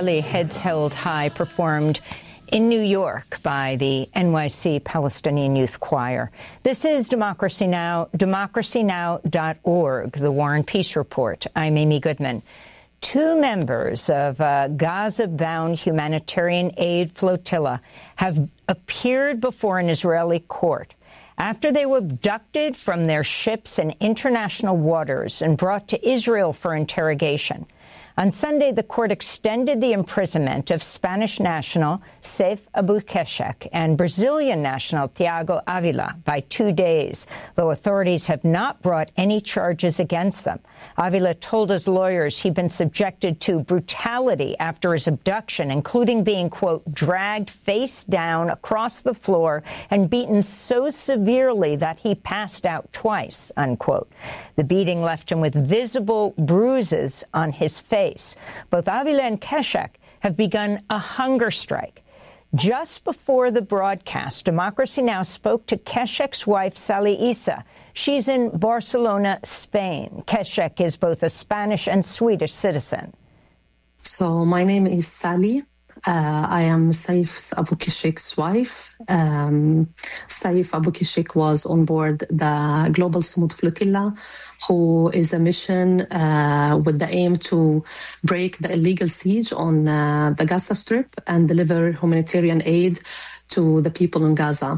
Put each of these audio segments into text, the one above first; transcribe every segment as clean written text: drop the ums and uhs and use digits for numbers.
Salih Heads Held High performed in New York by the NYC Palestinian Youth Choir. This is Democracy Now!, democracynow.org, the War and Peace Report. I'm Amy Goodman. Two members of a Gaza-bound humanitarian aid flotilla have appeared before an Israeli court after they were abducted from their ships in international waters and brought to Israel for interrogation. On Sunday, the court extended the imprisonment of Spanish national Saif Abou-Keshek and Brazilian national Thiago Avila by 2 days, though authorities have not brought any charges against them. Avila told his lawyers he'd been subjected to brutality after his abduction, including being, quote, dragged face down across the floor and beaten so severely that he passed out twice, unquote. The beating left him with visible bruises on his face. Both Avila and Keshek have begun a hunger strike. Just before the broadcast, Democracy Now! Spoke to Keshek's wife, Sally Issa. She's in Barcelona, Spain. Keshek is both a Spanish and Swedish citizen. So my name is Sally. I am Saif Abou-Keshek's wife. Saif Abou-Keshek was on board the Global Sumud Flotilla, who is a mission with the aim to break the illegal siege on the Gaza Strip and deliver humanitarian aid to the people in Gaza.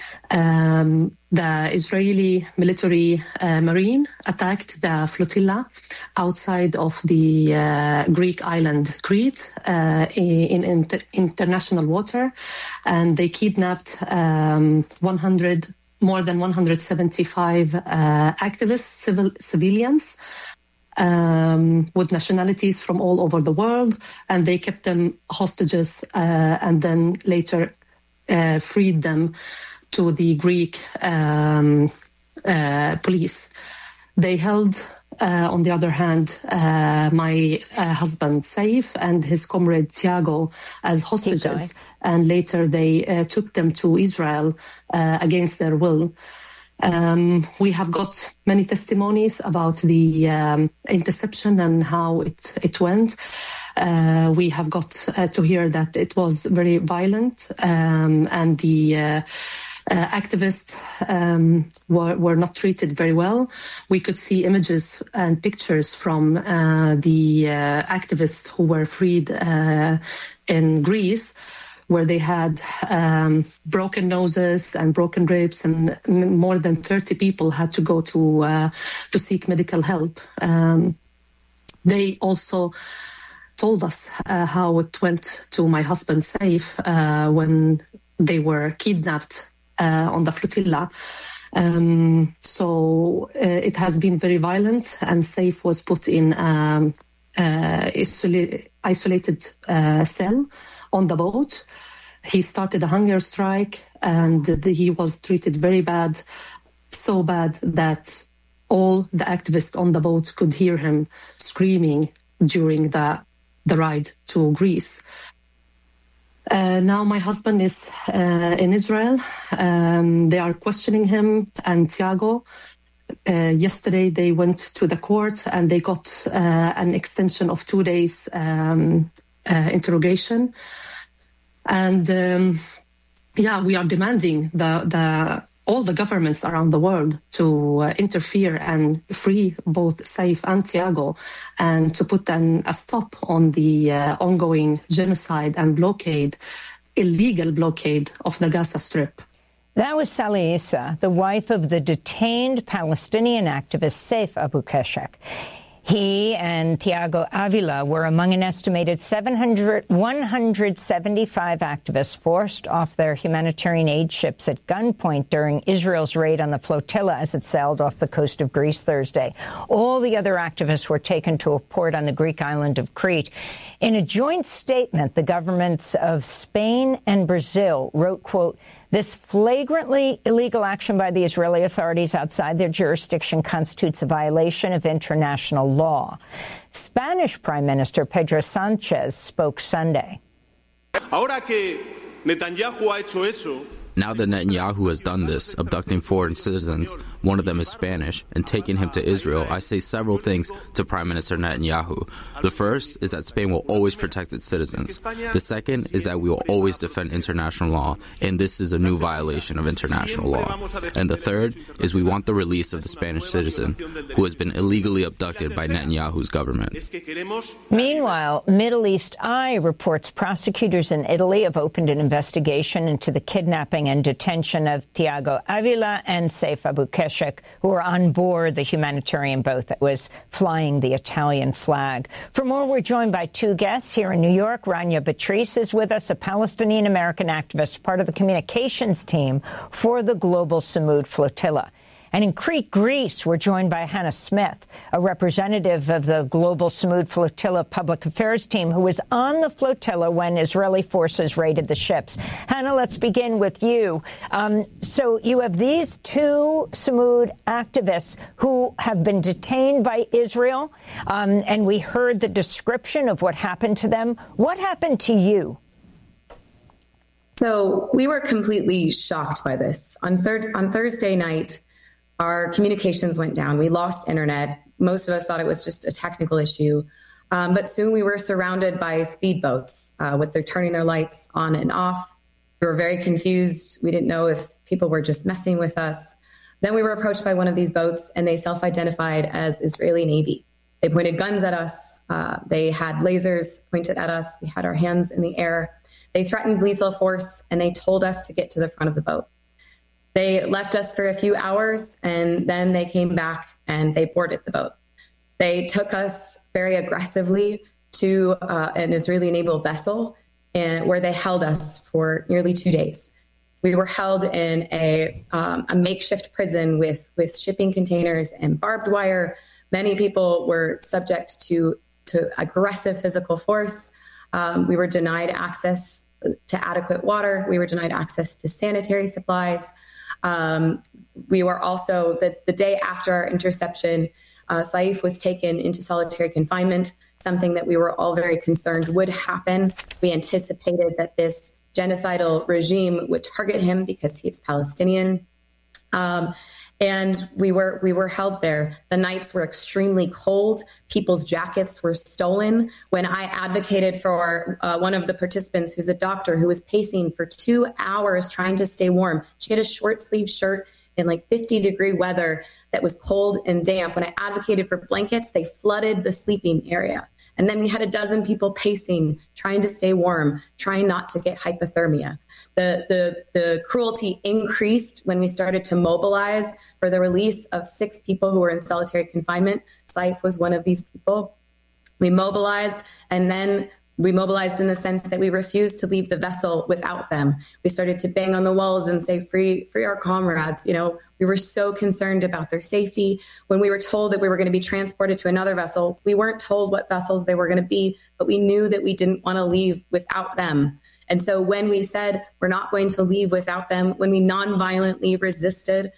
The Israeli military marine attacked the flotilla outside of the Greek island Crete in international water, and they kidnapped more than 175 activists, civilians, with nationalities from all over the world, and they kept them hostages and then later freed them to the Greek police. They held, on the other hand, my husband Saif and his comrade Thiago as hostages, and later they took them to Israel against their will. We have got many testimonies about the interception and how it went. We have got to hear that it was very violent, and the activists were not treated very well. We could see images and pictures from the activists who were freed in Greece, where they had broken noses and broken ribs, and more than 30 people had to go to seek medical help. They also told us how it went to my husband Saif when they were kidnapped on the flotilla. So it has been very violent, and Saif was put in isolated cell on the boat. He started a hunger strike, and he was treated very bad, so bad that all the activists on the boat could hear him screaming during the ride to Greece. Now my husband is in Israel. They are questioning him and Thiago. Yesterday they went to the court and they got an extension of 2 days interrogation. And we are demanding all the governments around the world to interfere and free both Saif and Thiago, and to put a stop on the ongoing genocide and illegal blockade of the Gaza Strip. That was Sally Issa, the wife of the detained Palestinian activist Saif Abou-Keshek. He and Thiago Avila were among an estimated 175 activists forced off their humanitarian aid ships at gunpoint during Israel's raid on the flotilla as it sailed off the coast of Greece Thursday. All the other activists were taken to a port on the Greek island of Crete. In a joint statement, the governments of Spain and Brazil wrote, quote, "This flagrantly illegal action by the Israeli authorities outside their jurisdiction constitutes a violation of international law." Spanish Prime Minister Pedro Sánchez spoke Sunday. Now that Netanyahu has done this, abducting foreign citizens, one of them is Spanish, and taking him to Israel, I say several things to Prime Minister Netanyahu. The first is that Spain will always protect its citizens. The second is that we will always defend international law, and this is a new violation of international law. And the third is we want the release of the Spanish citizen who has been illegally abducted by Netanyahu's government. Meanwhile, Middle East Eye reports prosecutors in Italy have opened an investigation into the kidnapping and detention of Thiago Avila and Saif Abou-Keshek, who were on board the humanitarian boat that was flying the Italian flag. For more, we're joined by two guests here in New York. Rania Beatrice is with us, a Palestinian-American activist, part of the communications team for the Global Samud Flotilla. And in Crete, Greece, we're joined by Hannah Smith, a representative of the Global Samud Flotilla public affairs team who was on the flotilla when Israeli forces raided the ships. Hannah, let's begin with you. So you have these two Samud activists who have been detained by Israel, and we heard the description of what happened to them. What happened to you? So we were completely shocked by this. On Thursday night, our communications went down. We lost internet. Most of us thought it was just a technical issue. But soon we were surrounded by speedboats with their turning their lights on and off. We were very confused. We didn't know if people were just messing with us. Then we were approached by one of these boats, and they self-identified as Israeli Navy. They pointed guns at us. They had lasers pointed at us. We had our hands in the air. They threatened lethal force, and they told us to get to the front of the boat. They left us for a few hours, and then they came back and they boarded the boat. They took us very aggressively to an Israeli naval vessel, where they held us for nearly 2 days. We were held in a makeshift prison with shipping containers and barbed wire. Many people were subject to aggressive physical force. We were denied access to adequate water. We were denied access to sanitary supplies. We were also, the day after our interception, Saif was taken into solitary confinement, something that we were all very concerned would happen. We anticipated that this genocidal regime would target him because he is Palestinian. And we were held there. The nights were extremely cold. People's jackets were stolen. When I advocated for one of the participants, who's a doctor, who was pacing for 2 hours trying to stay warm. She had a short sleeve shirt in like 50-degree weather that was cold and damp. When I advocated for blankets, they flooded the sleeping area. And then we had a dozen people pacing, trying to stay warm, trying not to get hypothermia. The cruelty increased when we started to mobilize for the release of 6 people who were in solitary confinement. Saif was one of these people. We mobilized, and then we mobilized in the sense that we refused to leave the vessel without them. We started to bang on the walls and say, free our comrades. You know, we were so concerned about their safety. When we were told that we were going to be transported to another vessel, we weren't told what vessels they were going to be, but we knew that we didn't want to leave without them. And so when we said we're not going to leave without them, when we nonviolently resisted,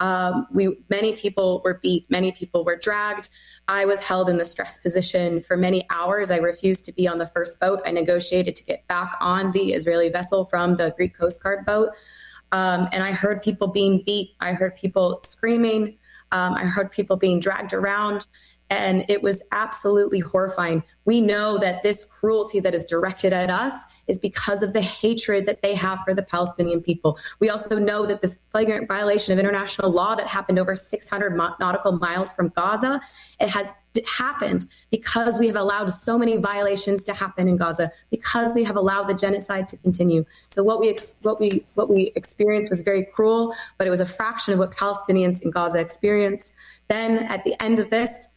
many people were beat, many people were dragged. I was held in the stress position for many hours. I refused to be on the first boat. I negotiated to get back on the Israeli vessel from the Greek Coast Guard boat. And I heard people being beat. I heard people screaming. I heard people being dragged around. And it was absolutely horrifying. We know that this cruelty that is directed at us is because of the hatred that they have for the Palestinian people. We also know that this flagrant violation of international law that happened over 600 nautical miles from Gaza, it has happened because we have allowed so many violations to happen in Gaza, because we have allowed the genocide to continue. So what we experienced was very cruel, but it was a fraction of what Palestinians in Gaza experienced. Then at the end of this,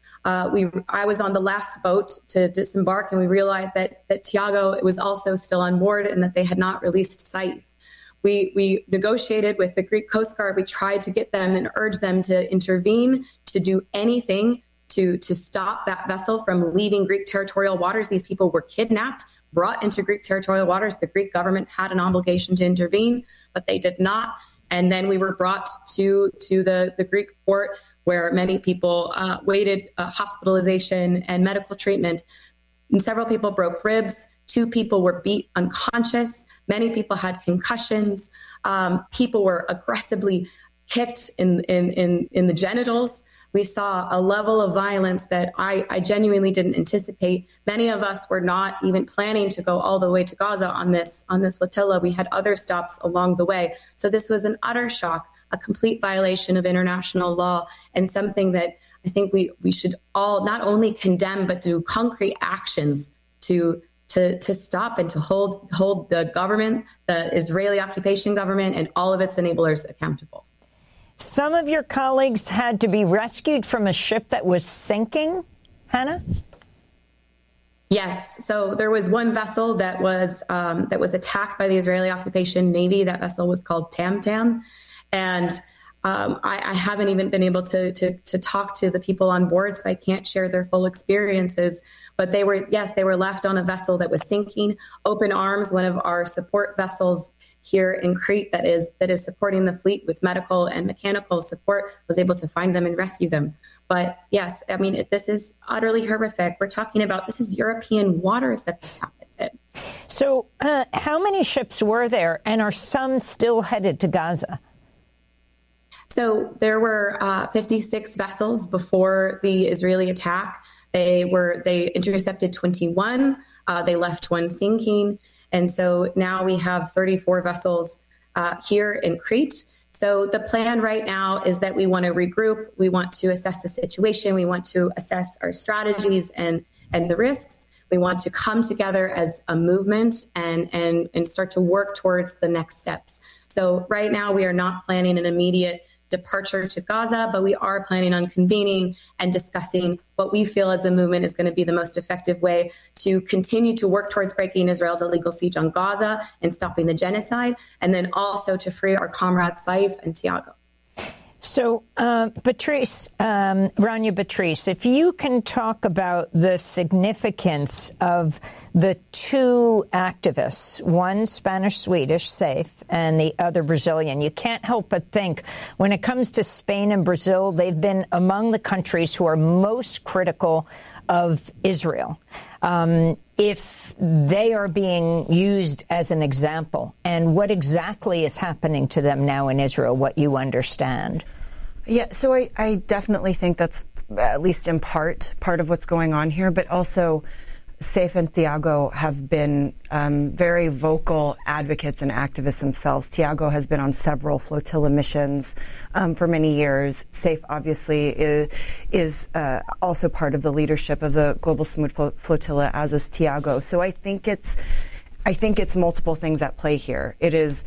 I was on the last boat to disembark, and we realized that Thiago was also still on board and that they had not released Saif. We negotiated with the Greek Coast Guard. We tried to get them and urge them to intervene, to do anything to stop that vessel from leaving Greek territorial waters. These people were kidnapped, brought into Greek territorial waters. The Greek government had an obligation to intervene, but they did not. And then we were brought to the Greek port, where many people waited hospitalization and medical treatment. And several people broke ribs. 2 people were beat unconscious. Many people had concussions. People were aggressively kicked in the genitals. We saw a level of violence that I genuinely didn't anticipate. Many of us were not even planning to go all the way to Gaza on this flotilla. We had other stops along the way. So this was an utter shock, a complete violation of international law, and something that I think we should all not only condemn, but do concrete actions to stop and to hold the government, the Israeli occupation government, and all of its enablers accountable. Some of your colleagues had to be rescued from a ship that was sinking, Hannah? Yes. So there was one vessel that was attacked by the Israeli occupation Navy. That vessel was called Tam-Tam. And I haven't even been able to talk to the people on board, so I can't share their full experiences. But they were left on a vessel that was sinking. Open Arms, one of our support vessels here in Crete that is supporting the fleet with medical and mechanical support, was able to find them and rescue them. But yes, I mean, this is utterly horrific. We're talking about, this is European waters that this happened in. So how many ships were there, and are some still headed to Gaza? So there were 56 vessels before the Israeli attack. They intercepted 21. They left one sinking. And so now we have 34 vessels here in Crete. So the plan right now is that we want to regroup. We want to assess the situation. We want to assess our strategies and the risks. We want to come together as a movement and start to work towards the next steps. So right now we are not planning an immediate departure to Gaza, but we are planning on convening and discussing what we feel as a movement is going to be the most effective way to continue to work towards breaking Israel's illegal siege on Gaza and stopping the genocide, and then also to free our comrades Saif and Tiago. So, Rania Beatrice, if you can talk about the significance of the two activists, one Spanish-Swedish, Saif, and the other Brazilian. You can't help but think, when it comes to Spain and Brazil, they've been among the countries who are most critical of Israel. If they are being used as an example, and what exactly is happening to them now in Israel, what you understand? Yeah, so I definitely think that's at least in part of what's going on here, but also Saif and Tiago have been very vocal advocates and activists themselves. Tiago has been on several flotilla missions for many years. Saif obviously is also part of the leadership of the Global Smooth Flotilla, as is Tiago. So I think it's multiple things at play here. It is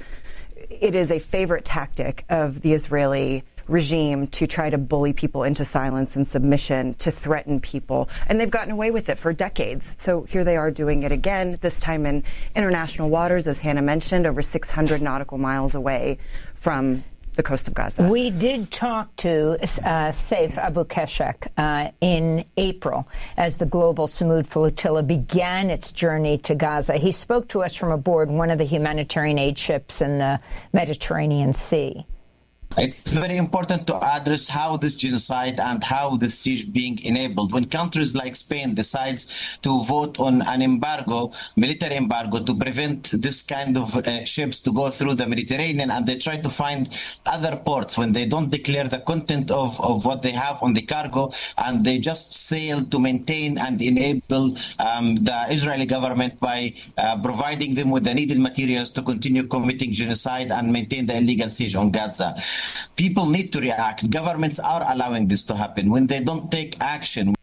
a favorite tactic of the Israeli regime to try to bully people into silence and submission, to threaten people. And they've gotten away with it for decades. So here they are doing it again, this time in international waters, as Hannah mentioned, over 600 nautical miles away from the coast of Gaza. We did talk to Saif Abu Keshek in April as the Global Smooth Flotilla began its journey to Gaza. He spoke to us from aboard one of the humanitarian aid ships in the Mediterranean Sea. It's very important to address how this genocide and how the siege being enabled. When countries like Spain decides to vote on an embargo, military embargo, to prevent this kind of ships to go through the Mediterranean, and they try to find other ports when they don't declare the content of what they have on the cargo, and they just sail to maintain and enable the Israeli government by providing them with the needed materials to continue committing genocide and maintain the illegal siege on Gaza. People need to react. Governments are allowing this to happen. When they don't take action.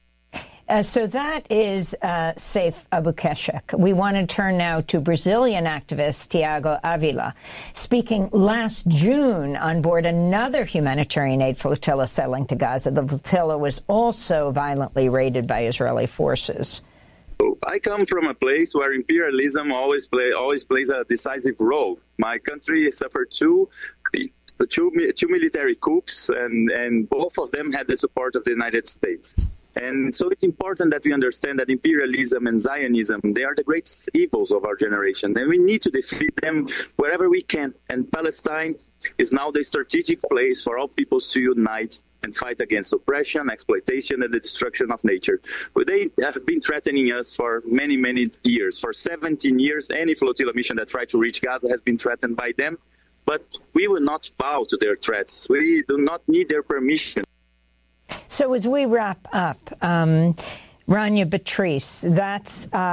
So that is Saif Abu Keshek. We want to turn now to Brazilian activist Tiago Avila, speaking last June on board another humanitarian aid flotilla sailing to Gaza. The flotilla was also violently raided by Israeli forces. I come from a place where imperialism always plays a decisive role. My country suffered two military coups, and both of them had the support of the United States. And so it's important that we understand that imperialism and Zionism, they are the greatest evils of our generation, and we need to defeat them wherever we can. And Palestine is now the strategic place for all peoples to unite and fight against oppression, exploitation, and the destruction of nature. They have been threatening us for many, many years. For 17 years, any flotilla mission that tried to reach Gaza has been threatened by them. But we will not bow to their threats. We do not need their permission. So as we wrap up, Rania Beatrice, that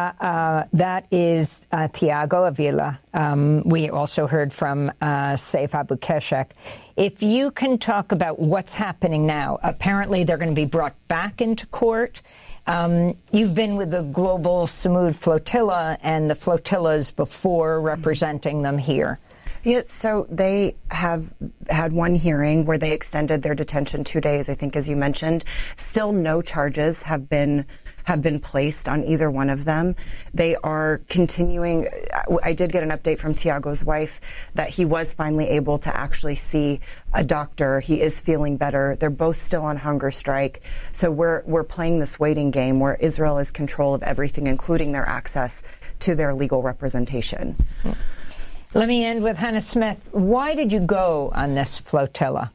is Tiago Avila. We also heard from Saif Abu Keshek. If you can talk about what's happening now, apparently they're going to be brought back into court. You've been with the Global Samud Flotilla and the flotillas before, representing them here. Yeah, so they have had one hearing where they extended their detention 2 days, I think, as you mentioned. Still no charges have been placed on either one of them. They are continuing. I did get an update from Tiago's wife that he was finally able to actually see a doctor. He is feeling better. They're both still on hunger strike. So we're playing this waiting game where Israel is control of everything, including their access to their legal representation. Let me end with Hannah Smith. Why did you go on this flotilla?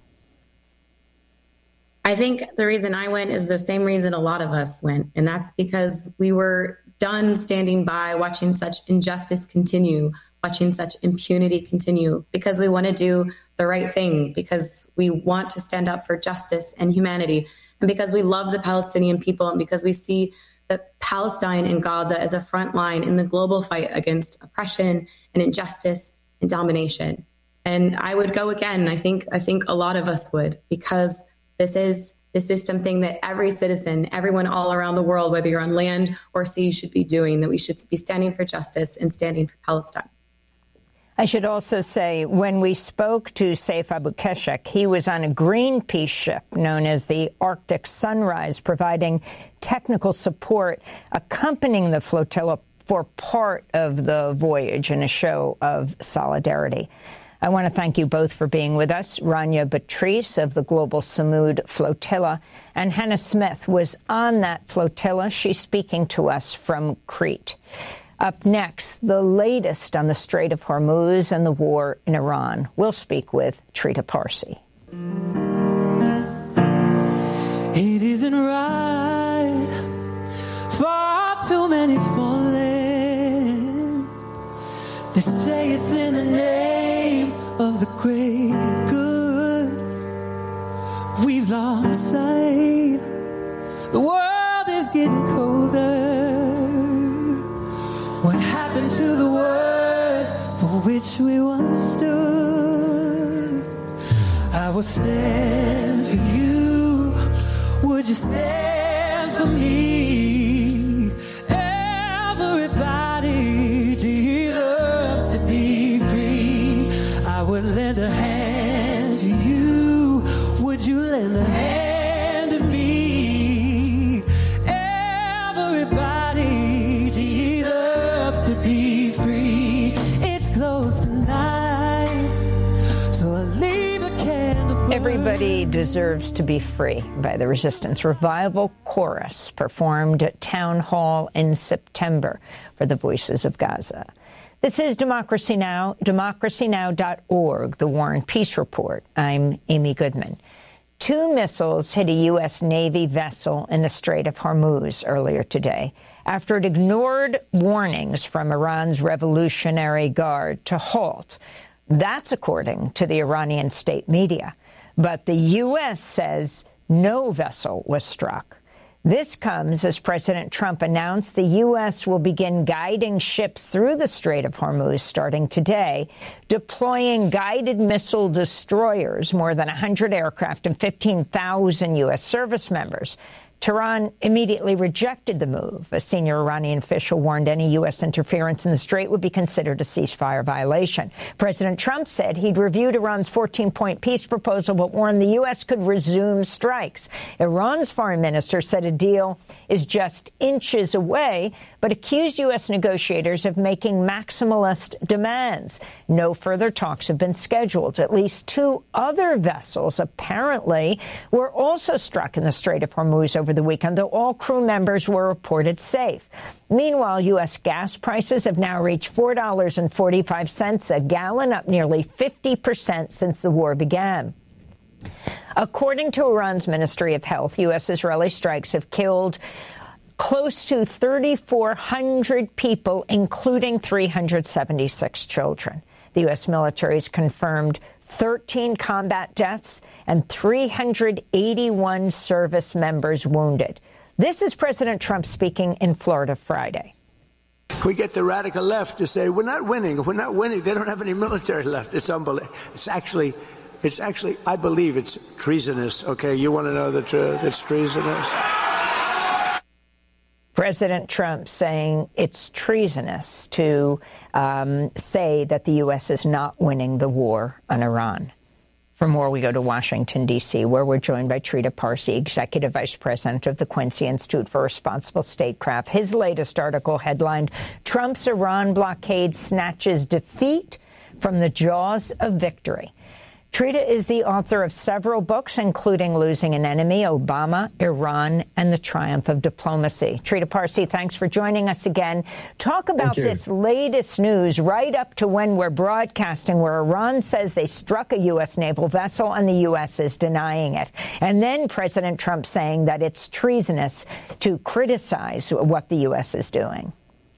I think the reason I went is the same reason a lot of us went, and that's because we were done standing by watching such injustice continue, watching such impunity continue, because we want to do the right thing, because we want to stand up for justice and humanity, and because we love the Palestinian people, and because we see that Palestine and Gaza as a front line in the global fight against oppression and injustice and domination. And I would go again. I think a lot of us would, because this is something that every citizen, everyone all around the world, whether you're on land or sea, should be doing, that we should be standing for justice and standing for Palestine. I should also say, when we spoke to Saif Abu Keshek, he was on a Greenpeace ship known as the Arctic Sunrise, providing technical support, accompanying the flotilla for part of the voyage in a show of solidarity. I want to thank you both for being with us. Rania Beatrice of the Global Samud Flotilla, and Hannah Smith was on that flotilla. She's speaking to us from Crete. Up next, the latest on the Strait of Hormuz and the war in Iran. We'll speak with Trita Parsi. It isn't right, far too many falling. They say it's in the name of the greater good. We've lost sight. The world is getting colder. What happened to the words for which we once stood? I will stand for you. Would you stand for me? Everybody deserves to be free. I would lend a hand to you. Would you lend a hand to me? Everybody deserves to be free. It's close tonight, so I leave the candle burning. Everybody Deserves to Be Free by the Resistance Revival Chorus, performed at Town Hall in September for the Voices of Gaza. This is Democracy Now!, democracynow.org, the War and Peace Report. I'm Amy Goodman. 2 missiles hit a U.S. Navy vessel in the Strait of Hormuz earlier today after it ignored warnings from Iran's Revolutionary Guard to halt. That's according to the Iranian state media. But the U.S. says no vessel was struck. This comes as President Trump announced the U.S. will begin guiding ships through the Strait of Hormuz starting today, deploying guided missile destroyers, more than 100 aircraft, and 15,000 U.S. service members. Tehran immediately rejected the move. A senior Iranian official warned any U.S. interference in the strait would be considered a ceasefire violation. President Trump said he'd reviewed Iran's 14-point peace proposal, but warned the U.S. could resume strikes. Iran's foreign minister said a deal is just inches away, but accused U.S. negotiators of making maximalist demands. No further talks have been scheduled. At least 2 other vessels apparently were also struck in the Strait of Hormuz over the weekend, though all crew members were reported safe. Meanwhile, U.S. gas prices have now reached $4.45 a gallon, up nearly 50% since the war began. According to Iran's Ministry of Health, U.S.-Israeli strikes have killed close to 3,400 people, including 376 children. The U.S. military has confirmed 13 combat deaths and 381 service members wounded. This is President Trump speaking in Florida Friday. We get the radical left to say, we're not winning. If we're not winning, they don't have any military left. It's unbelievable. It's actually, I believe it's treasonous. Okay, you want to know the truth? It's treasonous. President Trump saying it's treasonous to say that the U.S. is not winning the war on Iran. For more, we go to Washington, D.C., where we're joined by Trita Parsi, Executive Vice President of the Quincy Institute for Responsible Statecraft. His latest article headlined, Trump's Iran blockade snatches defeat from the jaws of victory. Trita is the author of several books, including Losing an Enemy, Obama, Iran, and the Triumph of Diplomacy. Trita Parsi, thanks for joining us again. Talk about this latest news right up to when we're broadcasting, where Iran says they struck a U.S. naval vessel and the U.S. is denying it. And then President Trump saying that it's treasonous to criticize what the U.S. is doing.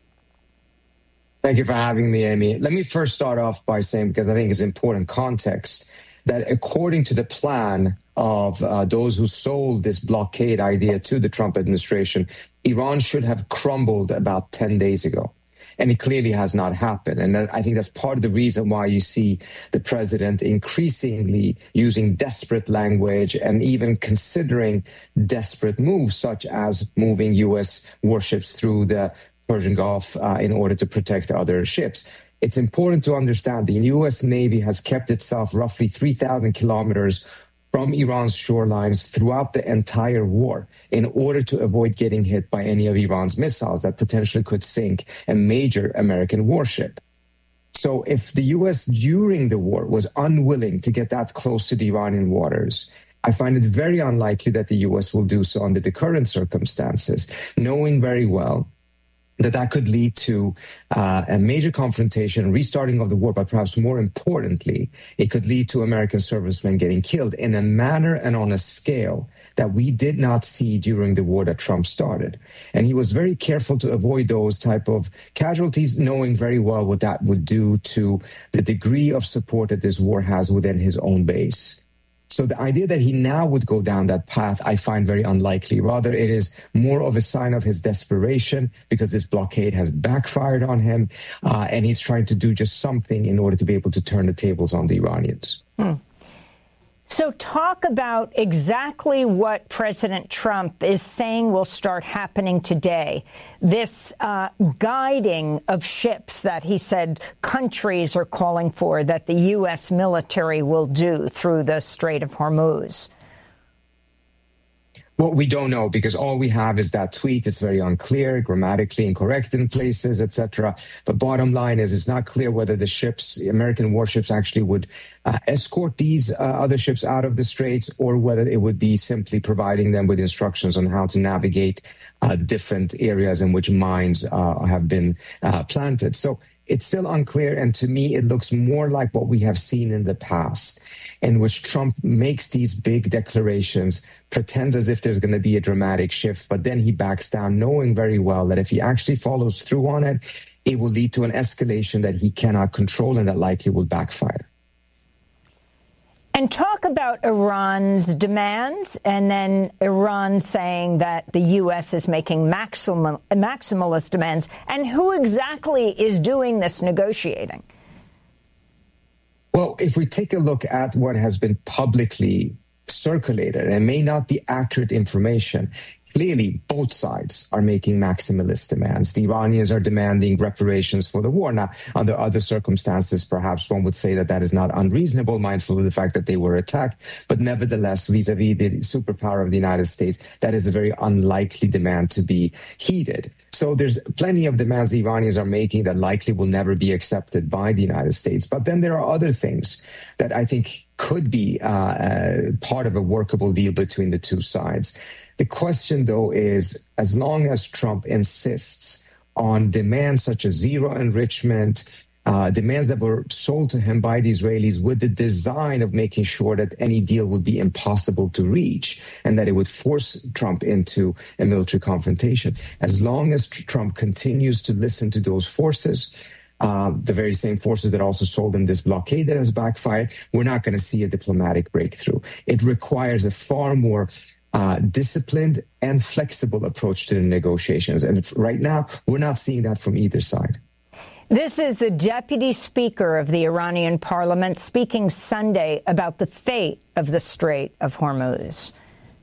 Thank you for having me, Amy. Let me first start off by saying, because I think it's important context, that according to the plan of those who sold this blockade idea to the Trump administration, Iran should have crumbled about 10 days ago. And it clearly has not happened. And I think that's part of the reason why you see the president increasingly using desperate language and even considering desperate moves, such as moving U.S. warships through the Persian Gulf in order to protect other ships. It's important to understand the U.S. Navy has kept itself roughly 3,000 kilometers from Iran's shorelines throughout the entire war in order to avoid getting hit by any of Iran's missiles that potentially could sink a major American warship. So if the U.S. during the war was unwilling to get that close to the Iranian waters, I find it very unlikely that the U.S. will do so under the current circumstances, knowing very well that could lead to a major confrontation, restarting of the war, but perhaps more importantly, it could lead to American servicemen getting killed in a manner and on a scale that we did not see during the war that Trump started. And he was very careful to avoid those type of casualties, knowing very well what that would do to the degree of support that this war has within his own base. So the idea that he now would go down that path, I find very unlikely. Rather, it is more of a sign of his desperation because this blockade has backfired on him, and he's trying to do just something in order to be able to turn the tables on the Iranians. So talk about exactly what President Trump is saying will start happening today. This guiding of ships that he said countries are calling for, that the U.S. military will do through the Strait of Hormuz. Well, we don't know because all we have is that tweet. It's very unclear, grammatically incorrect in places, etc. But bottom line is it's not clear whether the ships, American warships, actually would escort these other ships out of the straits or whether it would be simply providing them with instructions on how to navigate different areas in which mines have been planted. So it's still unclear. And to me, it looks more like what we have seen in the past, in which Trump makes these big declarations, pretends as if there's going to be a dramatic shift, but then he backs down, knowing very well that if he actually follows through on it, it will lead to an escalation that he cannot control and that likely will backfire. And talk about Iran's demands, and then Iran saying that the U.S. is making maximalist demands, and who exactly is doing this negotiating? Well, if we take a look at what has been publicly circulated, and it may not be accurate information, clearly both sides are making maximalist demands. The Iranians are demanding reparations for the war. Now, under other circumstances, perhaps one would say that that is not unreasonable, mindful of the fact that they were attacked. But nevertheless, vis-a-vis the superpower of the United States, that is a very unlikely demand to be heeded. So there's plenty of demands the Iranians are making that likely will never be accepted by the United States. But then there are other things that I think could be part of a workable deal between the two sides. The question, though, is as long as Trump insists on demands such as zero enrichment, demands that were sold to him by the Israelis with the design of making sure that any deal would be impossible to reach and that it would force Trump into a military confrontation. As long as Trump continues to listen to those forces, the very same forces that also sold him this blockade that has backfired, we're not going to see a diplomatic breakthrough. It requires a far more disciplined and flexible approach to the negotiations. And right now, we're not seeing that from either side. This is the Deputy Speaker of the Iranian Parliament speaking Sunday about the fate of the Strait of Hormuz.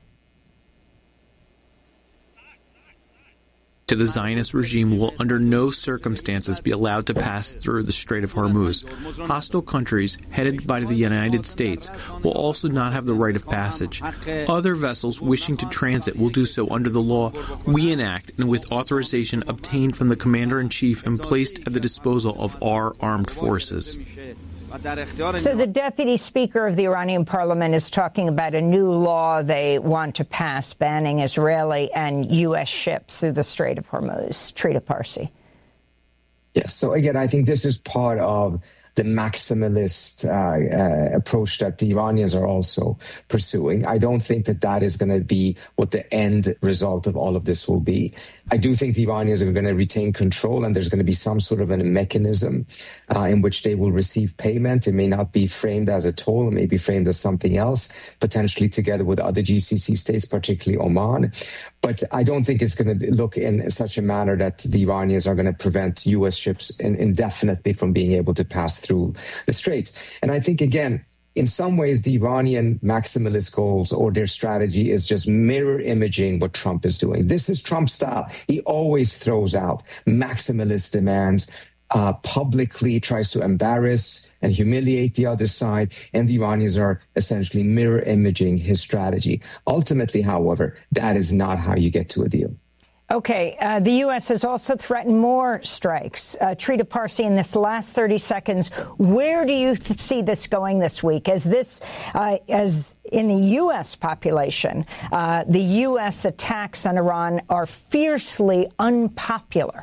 The Zionist regime will under no circumstances be allowed to pass through the Strait of Hormuz. Hostile countries, headed by the United States, will also not have the right of passage. Other vessels wishing to transit will do so under the law we enact and with authorization obtained from the Commander-in-Chief and placed at the disposal of our armed forces. So the Deputy Speaker of the Iranian Parliament is talking about a new law they want to pass banning Israeli and U.S. ships through the Strait of Hormuz. Trita Parsi. Yes. So again, I think this is part of the maximalist approach that the Iranians are also pursuing. I don't think that that is going to be what the end result of all of this will be. I do think the Iranians are going to retain control, and there's going to be some sort of a mechanism in which they will receive payment. It may not be framed as a toll. It may be framed as something else, potentially together with other GCC states, particularly Oman. But I don't think it's going to look in such a manner that the Iranians are going to prevent U.S. ships indefinitely from being able to pass through the straits. And I think, again, in some ways, the Iranian maximalist goals or their strategy is just mirror imaging what Trump is doing. This is Trump's style. He always throws out maximalist demands, publicly tries to embarrass and humiliate the other side, and the Iranians are essentially mirror imaging his strategy. Ultimately, however, that is not how you get to a deal. Okay, the U.S. has also threatened more strikes. Trita Parsi, in this last 30 seconds, where do you see this going this week? As in the U.S. population, the U.S. attacks on Iran are fiercely unpopular.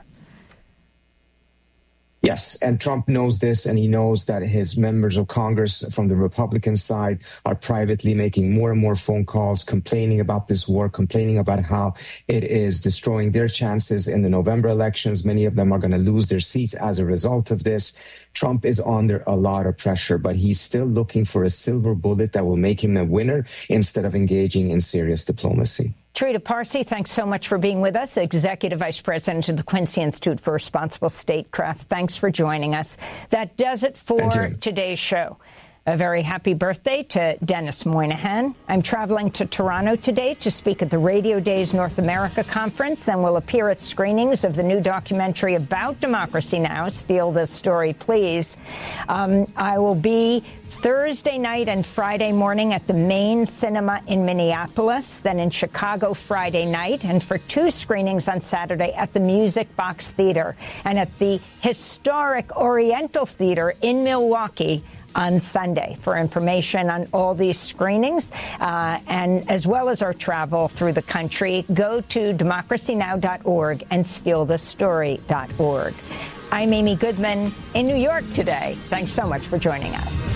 Yes, and Trump knows this, and he knows that his members of Congress from the Republican side are privately making more and more phone calls, complaining about this war, complaining about how it is destroying their chances in the November elections. Many of them are going to lose their seats as a result of this. Trump is under a lot of pressure, but he's still looking for a silver bullet that will make him a winner instead of engaging in serious diplomacy. Trita Parsi, thanks so much for being with us, Executive Vice President of the Quincy Institute for Responsible Statecraft. Thanks for joining us. That does it for today's show. A very happy birthday to Dennis Moynihan. I'm traveling to Toronto today to speak at the Radio Days North America Conference. Then we'll appear at screenings of the new documentary about Democracy Now!, Steal This Story, Please. I will be Thursday night and Friday morning at the Main Cinema in Minneapolis, then in Chicago Friday night, and for 2 screenings on Saturday at the Music Box Theater and at the historic Oriental Theater in Milwaukee on Sunday. For information on all these screenings and as well as our travel through the country, go to democracynow.org and stealthestory.org. I'm Amy Goodman in New York today. Thanks so much for joining us.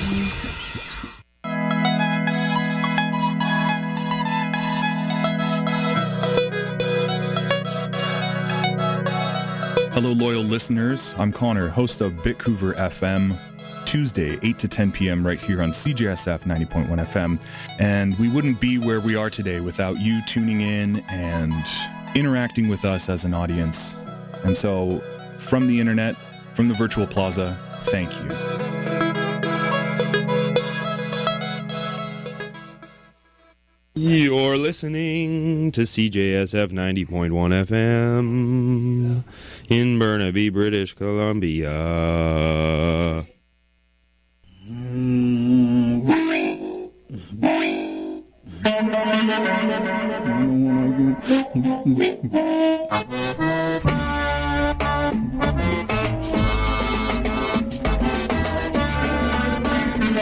Hello, loyal listeners. I'm Connor, host of Bitcouver FM. Tuesday, 8 to 10 p.m. right here on CJSF 90.1 FM. And we wouldn't be where we are today without you tuning in and interacting with us as an audience. And so, from the internet, from the virtual plaza, thank you. You're listening to CJSF 90.1 FM in Burnaby, British Columbia.